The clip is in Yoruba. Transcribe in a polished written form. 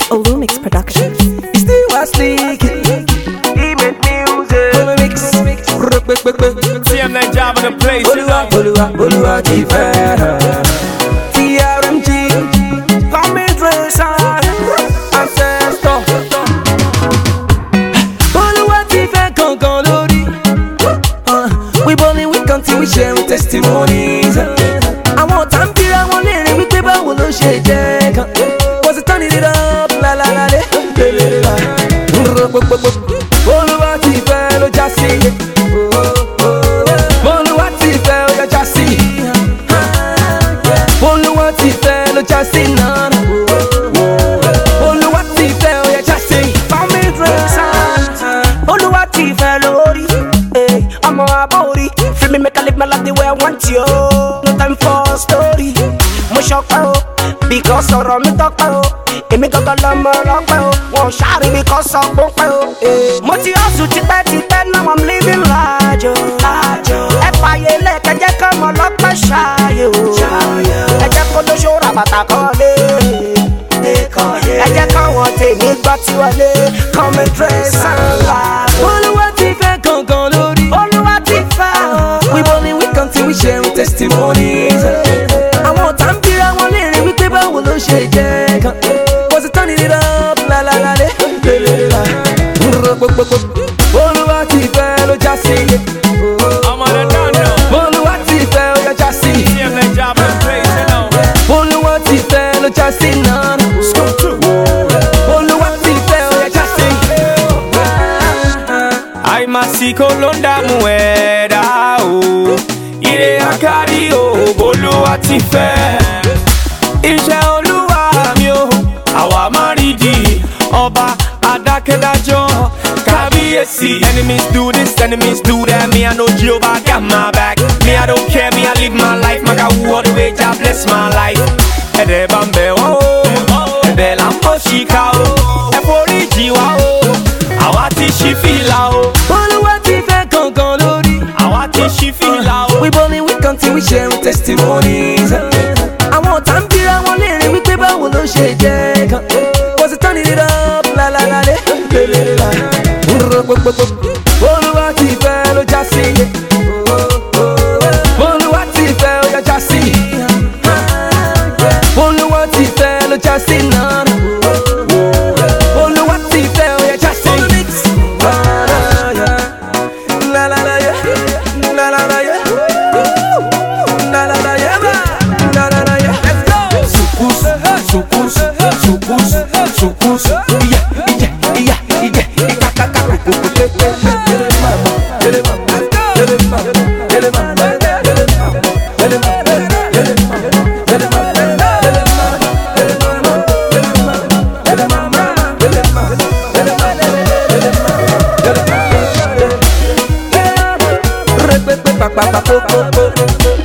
Olumix Productions. He still was sneaking. He made music. CM that job in the place. Bolua TRMG. Communication. Ancestor. Bolua kankan lórí. We ballin', we continue, we sharing testimonies. Àwọn tá ń bíra wọn léèrè wípé báwo ló ṣe jẹ́ kan. Was it turning it up? La la la le. Bolúwa ti fẹ́ ló já sí. Bolúwa ti fẹ́ ó yá já sí. Bolúwa ti fẹ́ ló já sí náà. Bolúwa ti fẹ́ ó yá já sí. Family dress. Bolúwa ti fẹ́ lórí. I'm a body. Free me make I live my life the way I want you. No time for story. Mo shock because ọ̀rọ̀ mi tọ́pẹ́ o. Èmi gangan lọmọ ọlọ́pẹ́ o. Wọ́n ṣàrí because ọgbọ́n pẹ́ o. Mo ti hustle tipẹ́ now I'm living large o. Ẹ fàyè lẹ́kẹ̀ jẹ́ kọ́mọ ọlọ́pẹ́ ṣáàyè o. Ẹ jẹ́ kó lóṣù ra bàtà kọ́lé. Ẹ jẹ́ káwọn tèmi gbọ́ tí wọlé. Come and dress and laugh. Olúwa ti fẹ́ kankan lórí. Olúwa ti fẹ́. We ballin', we continue, we sharing testimonies. Àwọn tá ń bíra wọn léèrè wípé báwo ló ṣe jẹ́ kan. Was it turning it up? La la la le. Olúwa ti fẹ́ ló já sí. Olúwa ti fẹ́ ó yá já sí. CM that job in the place, you know. Olúwa ti fẹ́ ló já sí náà. Olúwa ti fẹ́ ó yá já sí. Àìmásìkò ló ń dààmú ẹ̀dá o. Ire àkárí o, Olúwa ti fẹ́. Iṣẹ́ Olúwa mi o, àwa máa rí di ọba adákẹ́dájọ́ kábíyèsí. Enemies do this, enemies do that. Me I know Jehovah got my back. Me I don't care, me I live my life. Maga who all the way, God bless my life. Ẹ̀dẹ̀ bá ń bẹ̀ wá o, ẹ̀bẹ̀ là ń bọ̀ ṣìkà o. Ẹ forí jì wá o, àwa ti ṣí fìlà o. Olúwa ti fẹ́ kankan lórí. Àwa ti ṣí fìlà o. We ballin', we continue, we sharing testimonies. Àwọn tá ń bíra wọn léèrè wípé báwo ló ṣe jẹ́ kan. Was it turning it up? La la la le. Olúwa ti fẹ́ ló já sí. Olúwa ti fẹ́ ó yá já sí. Olúwa ti fẹ́ ló já sí náà. Olúwa ti fẹ́ ó yá já sí. La la la yeah. La la la yeah. La la la yeah. La la la yeah. Let's go. Sukus, sukus, sukus, sukus. Yeah, yeah, yeah, yeah. Ikakaka. Pa pa pa pa pa pa.